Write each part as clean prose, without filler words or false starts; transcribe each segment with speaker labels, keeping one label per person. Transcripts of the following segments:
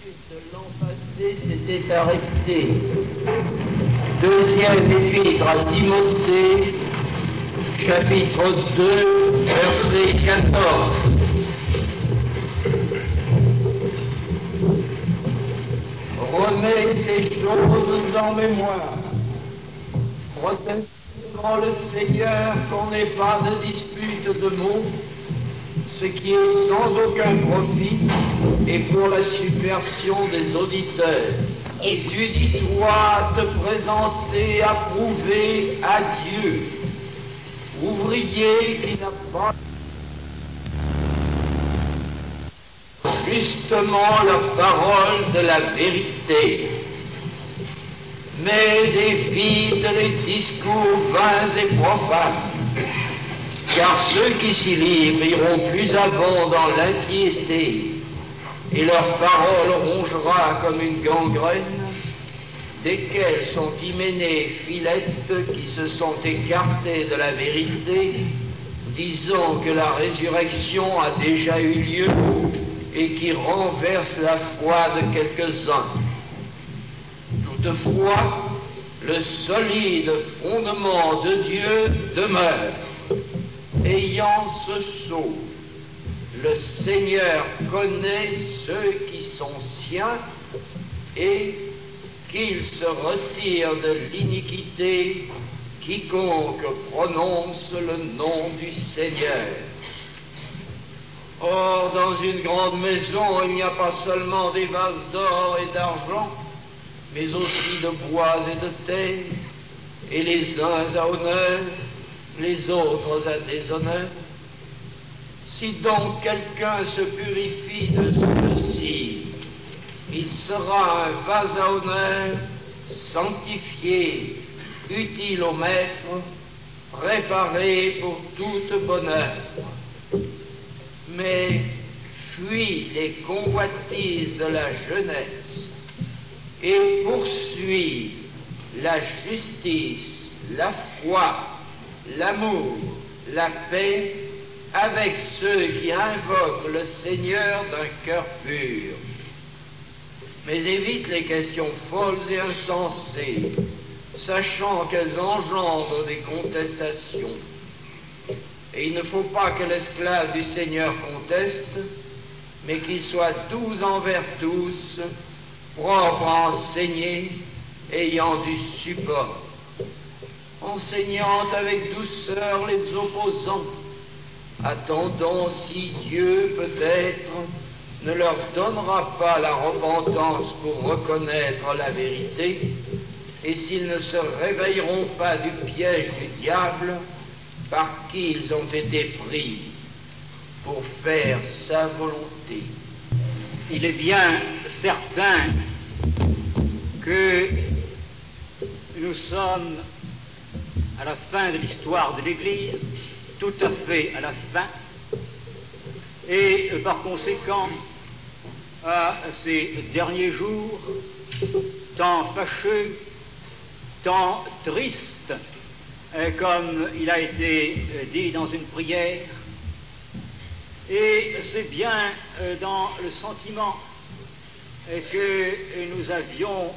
Speaker 1: de l'an passé s'était arrêté. Deuxième épître à Timothée, chapitre 2, verset 14. Remets ces choses en mémoire. Protège devant le Seigneur qu'on n'ait pas de dispute de mots, ce qui est sans aucun profit et pour la subversion des auditeurs. Étudie-toi te présenter approuvé à Dieu, ouvrier qui n'a pas justement la parole de la vérité, mais évite les discours vains et profanes, car ceux qui s'y livrent iront plus avant dans l'impiété, et leur parole rongera comme une gangrène, desquelles sont hyménées filettes qui se sont écartées de la vérité, disant que la résurrection a déjà eu lieu et qui renversent la foi de quelques-uns. Toutefois, le solide fondement de Dieu demeure, ayant ce sceau: le Seigneur connaît ceux qui sont siens et qu'il se retire de l'iniquité quiconque prononce le nom du Seigneur. Or, dans une grande maison, il n'y a pas seulement des vases d'or et d'argent, mais aussi de bois et de terre, et les uns à honneur, les autres à déshonneur. Si donc quelqu'un se purifie de ceci, il sera un vase à honneur, sanctifié, utile au maître, préparé pour toute bonne œuvre. Mais fuis les convoitises de la jeunesse et poursuis la justice, la foi, l'amour, la paix avec ceux qui invoquent le Seigneur d'un cœur pur. Mais évite les questions folles et insensées, sachant qu'elles engendrent des contestations. Et il ne faut pas que l'esclave du Seigneur conteste, mais qu'il soit doux envers tous, propre à enseigner, ayant du support, enseignant avec douceur les opposants, attendant si Dieu peut-être ne leur donnera pas la repentance pour reconnaître la vérité, et s'ils ne se réveilleront pas du piège du diable par qui ils ont été pris pour faire sa volonté.
Speaker 2: Il est bien certain que nous sommes à la fin de l'histoire de l'Église, tout à fait à la fin, et par conséquent, à ces derniers jours, tant fâcheux, tant tristes, comme il a été dit dans une prière, et c'est bien dans le sentiment que nous avions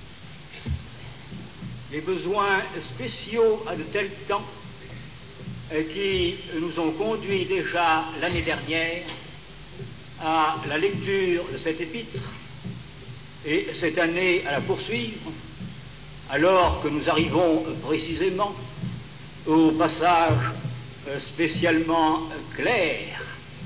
Speaker 2: les besoins spéciaux à de tels temps qui nous ont conduits déjà l'année dernière à la lecture de cette épître et cette année à la poursuivre, alors que nous arrivons précisément au passage spécialement clair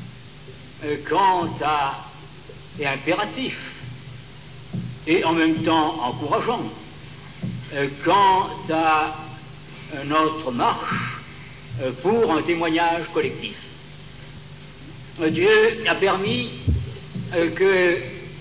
Speaker 2: et impératif et en même temps encourageant quant à notre marche pour un témoignage collectif. Dieu a permis que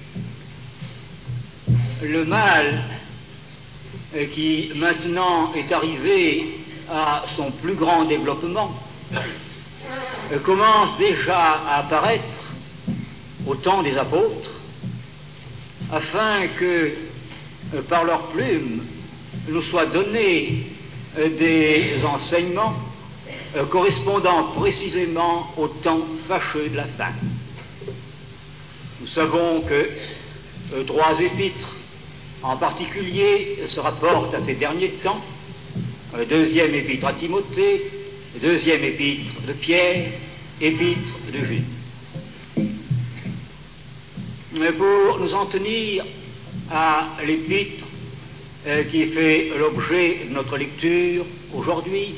Speaker 2: le mal qui maintenant est arrivé à son plus grand développement commence déjà à apparaître au temps des apôtres, afin que par leurs plumes nous soient donnés des enseignements correspondant précisément au temps fâcheux de la fin. Nous savons que 3 épîtres en particulier se rapportent à ces derniers temps. 2e épître à Timothée, 2e épître de Pierre, épître de Jude. Mais pour nous en tenir à l'épître qui fait l'objet de notre lecture aujourd'hui,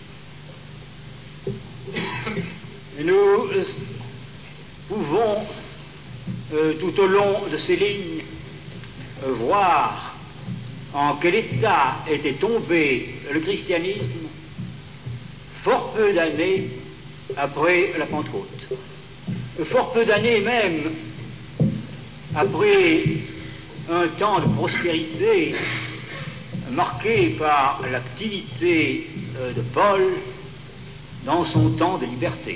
Speaker 2: nous pouvons tout au long de ces lignes voir en quel état était tombé le christianisme fort peu d'années après la Pentecôte, fort peu d'années même après un temps de prospérité marqué par l'activité de Paul dans son temps de liberté.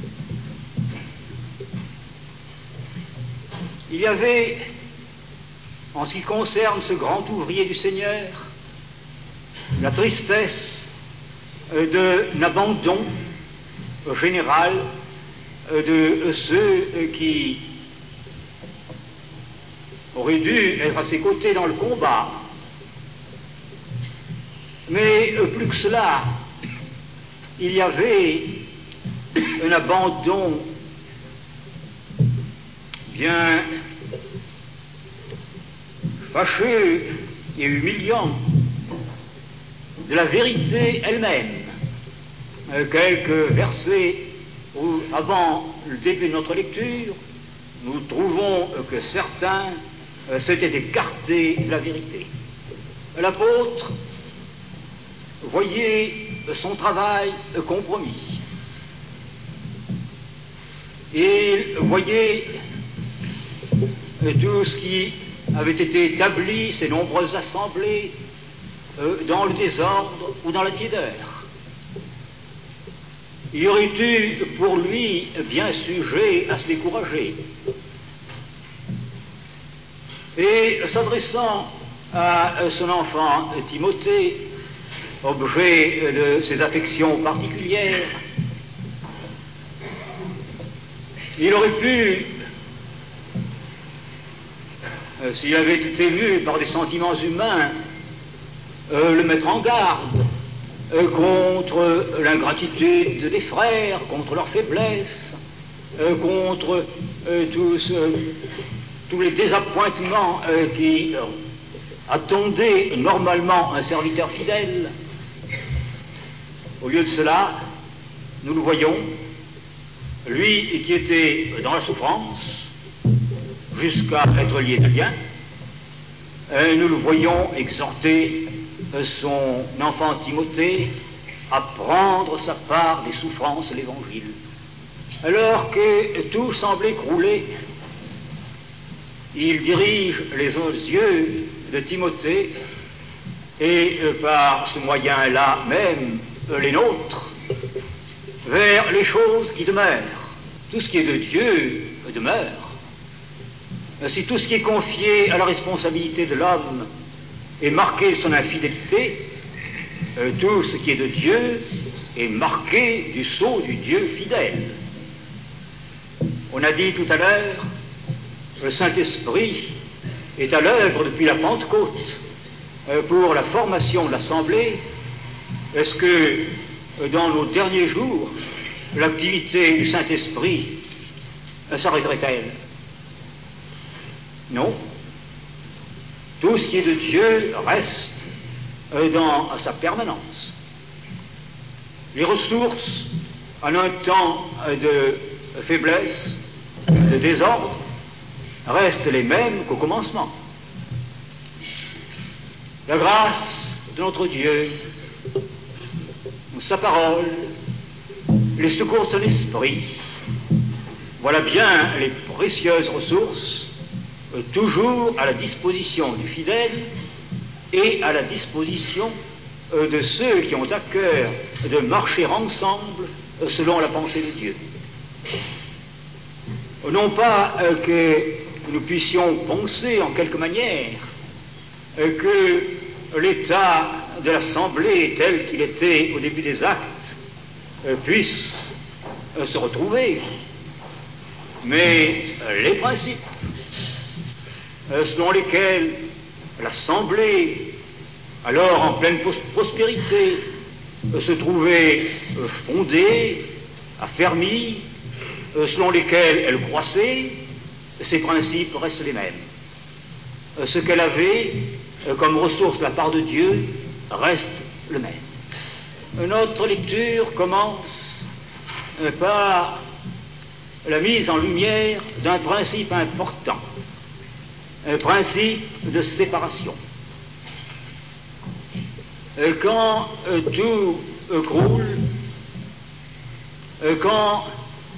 Speaker 2: Il y avait, en ce qui concerne ce grand ouvrier du Seigneur, la tristesse d'un abandon général de ceux qui auraient dû être à ses côtés dans le combat. Mais plus que cela, il y avait un abandon bien fâcheux et humiliant de la vérité elle-même. Quelques versets avant le début de notre lecture, nous trouvons que certains s'étaient écartés de la vérité. L'apôtre voyait son travail compromis. Il voyait tout ce qui avait été établi, ces nombreuses assemblées, dans le désordre ou dans la tiédeur. Il y aurait eu pour lui bien sujet à se décourager. Et s'adressant à son enfant Timothée, objet de ses affections particulières, il aurait pu, s'il avait été mu par des sentiments humains, le mettre en garde contre l'ingratitude des frères, contre leur faiblesse, contre tous les désappointements qui attendaient normalement un serviteur fidèle. Au lieu de cela, nous le voyons, lui qui était dans la souffrance, jusqu'à être lié de lien, nous le voyons exhorter son enfant Timothée à prendre sa part des souffrances de l'Évangile. Alors que tout semble écrouler, il dirige les yeux de Timothée et par ce moyen-là même les nôtres vers les choses qui demeurent. Tout ce qui est de Dieu demeure. Si tout ce qui est confié à la responsabilité de l'homme est marqué de son infidélité, tout ce qui est de Dieu est marqué du sceau du Dieu fidèle. On a dit tout à l'heure, le Saint-Esprit est à l'œuvre depuis la Pentecôte pour la formation de l'Assemblée. Est-ce que dans nos derniers jours, l'activité du Saint-Esprit s'arrêterait-elle? Non. Tout ce qui est de Dieu reste dans sa permanence. Les ressources, en un temps de faiblesse, de désordre, restent les mêmes qu'au commencement. La grâce de notre Dieu, sa parole, les secours de son esprit, voilà bien les précieuses ressources toujours à la disposition du fidèle et à la disposition de ceux qui ont à cœur de marcher ensemble selon la pensée de Dieu. Non pas que nous puissions penser en quelque manière que l'état de l'Assemblée tel qu'il était au début des actes puisse se retrouver, mais les principes selon lesquels l'Assemblée, alors en pleine prospérité, se trouvait fondée, affermie, selon lesquels elle croissait, ses principes restent les mêmes. Ce qu'elle avait comme ressource de la part de Dieu reste le même. Notre lecture commence par la mise en lumière d'un principe important, un principe de séparation. Quand tout croule, quand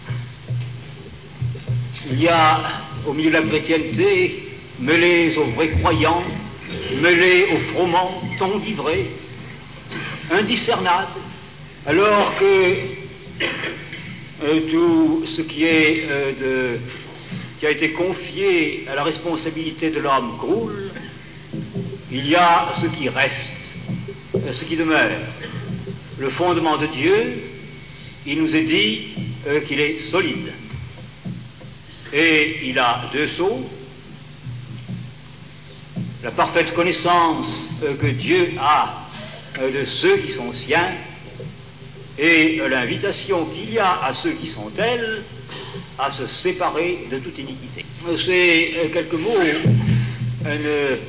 Speaker 2: il y a au milieu de la chrétienté, mêlés aux vrais croyants, mêlés aux froment, enivrés, indiscernables, alors que tout ce qui a été confié à la responsabilité de l'homme croule, il y a ce qui reste, ce qui demeure. Le fondement de Dieu, il nous est dit qu'il est solide. Et il a deux sceaux: la parfaite connaissance que Dieu a de ceux qui sont siens, et l'invitation qu'il y a à ceux qui sont tels à se séparer de toute iniquité. Ces quelques mots ne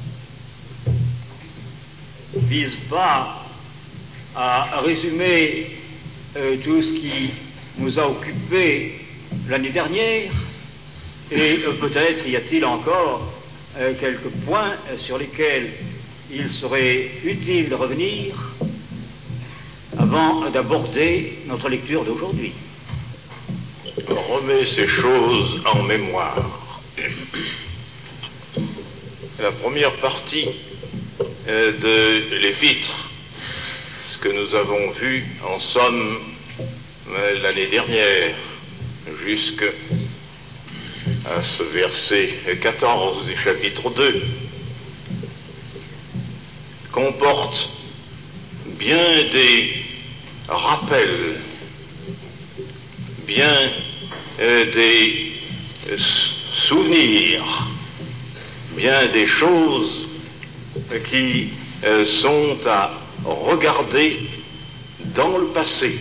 Speaker 2: visent pas à résumer tout ce qui nous a occupés l'année dernière, et peut-être y a-t-il encore quelques points sur lesquels il serait utile de revenir avant d'aborder notre lecture d'aujourd'hui.
Speaker 3: Remets ces choses en mémoire. La première partie de l'épître, ce que nous avons vu en somme l'année dernière, jusqu'à ce verset 14 du chapitre 2, comporte bien des rappels, bien des souvenirs, bien des choses qui sont à regarder dans le passé,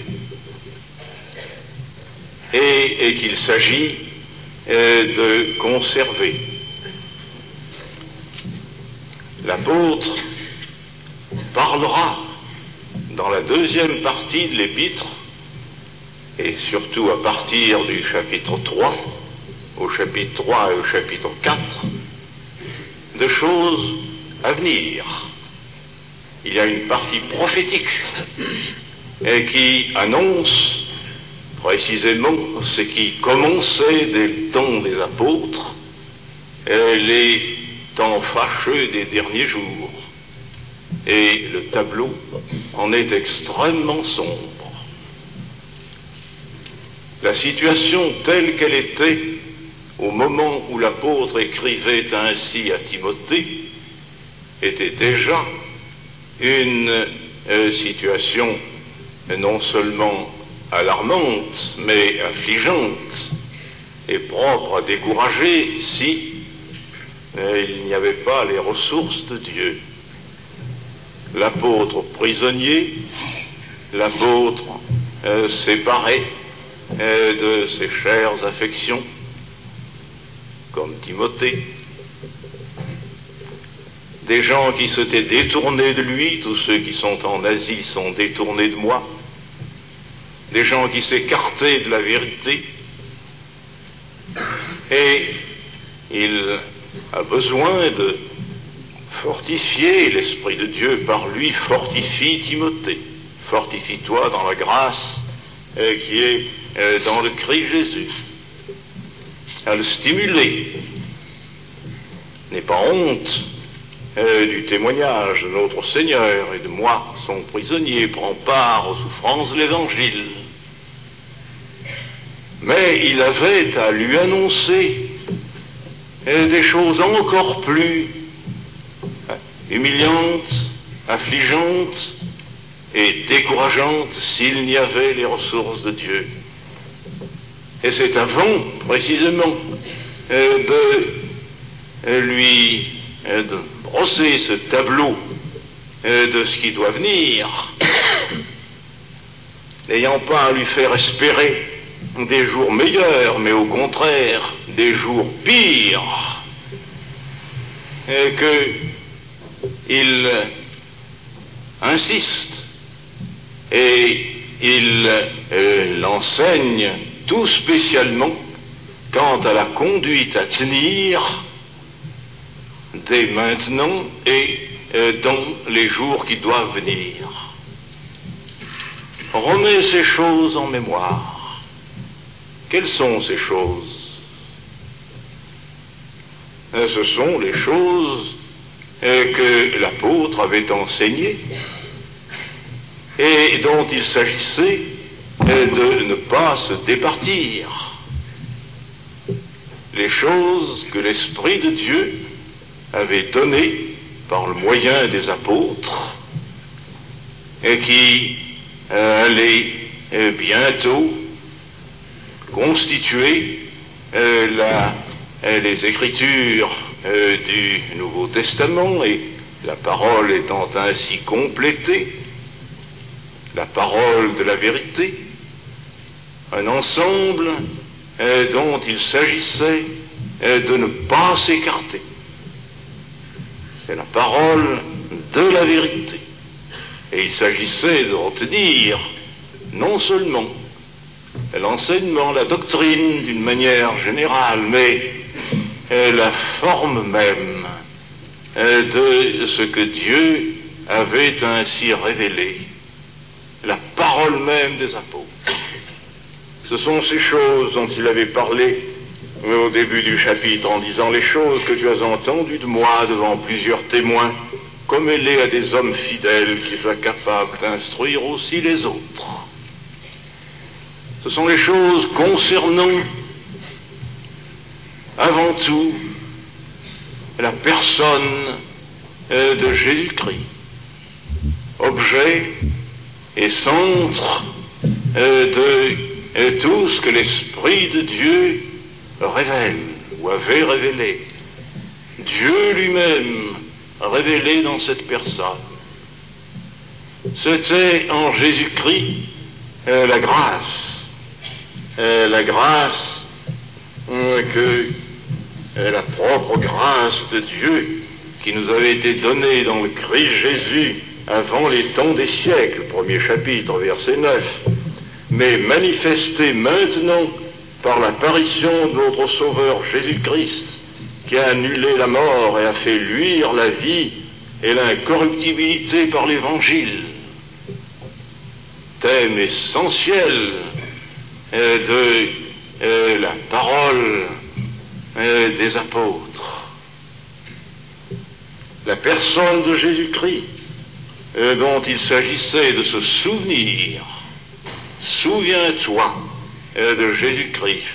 Speaker 3: et qu'il s'agit de conserver. L'apôtre parlera dans la deuxième partie de l'épître, et surtout à partir du chapitre 3, au chapitre 3 et au chapitre 4, de choses à venir. Il y a une partie prophétique qui annonce précisément ce qui commençait dès le temps des apôtres, les temps fâcheux des derniers jours. Et le tableau en est extrêmement sombre. La situation telle qu'elle était au moment où l'apôtre écrivait ainsi à Timothée était déjà une situation non seulement alarmante, mais affligeante et propre à décourager si il n'y avait pas les ressources de Dieu. L'apôtre prisonnier, l'apôtre séparé de ses chères affections, comme Timothée, des gens qui s'étaient détournés de lui, tous ceux qui sont en Asie sont détournés de moi, des gens qui s'écartaient de la vérité, et il a besoin de fortifier l'Esprit de Dieu par lui, fortifie Timothée, fortifie-toi dans la grâce qui est dans le Christ Jésus, à le stimuler. N'aie pas honte du témoignage de notre Seigneur et de moi, son prisonnier, prend part aux souffrances de l'Évangile. Mais il avait à lui annoncer des choses encore plus humiliantes, affligeantes et décourageantes s'il n'y avait les ressources de Dieu. Et c'est avant, précisément, de lui brosser ce tableau de ce qui doit venir, n'ayant pas à lui faire espérer des jours meilleurs, mais au contraire des jours pires, et qu'il insiste et il l'enseigne tout spécialement quant à la conduite à tenir dès maintenant et dans les jours qui doivent venir. Remets ces choses en mémoire. Quelles sont ces choses? Ce sont les choses que l'apôtre avait enseignées et dont il s'agissait de ne pas se départir. Les choses que l'Esprit de Dieu avait données par le moyen des apôtres et qui allaient bientôt constituer les Écritures du Nouveau Testament, et la parole étant ainsi complétée, la parole de la vérité, un ensemble dont il s'agissait de ne pas s'écarter. C'est la parole de la vérité. Et il s'agissait de retenir non seulement l'enseignement, la doctrine d'une manière générale, mais la forme même de ce que Dieu avait ainsi révélé, la parole même des apôtres. Ce sont ces choses dont il avait parlé au début du chapitre, en disant: les choses que tu as entendues de moi devant plusieurs témoins, commets-les à des hommes fidèles qui soient capables d'instruire aussi les autres. Ce sont les choses concernant avant tout la personne de Jésus-Christ, objet et centre de tout ce que l'Esprit de Dieu révèle ou avait révélé. Dieu lui-même révélé dans cette personne. C'était en Jésus-Christ la grâce que la propre grâce de Dieu qui nous avait été donnée dans le Christ Jésus avant les temps des siècles, premier chapitre, verset 9, mais manifestée maintenant par l'apparition de notre Sauveur Jésus-Christ, qui a annulé la mort et a fait luire la vie et l'incorruptibilité par l'Évangile. Thème essentiel de la parole des apôtres. La personne de Jésus-Christ dont il s'agissait de se souvenir. Souviens-toi de Jésus-Christ.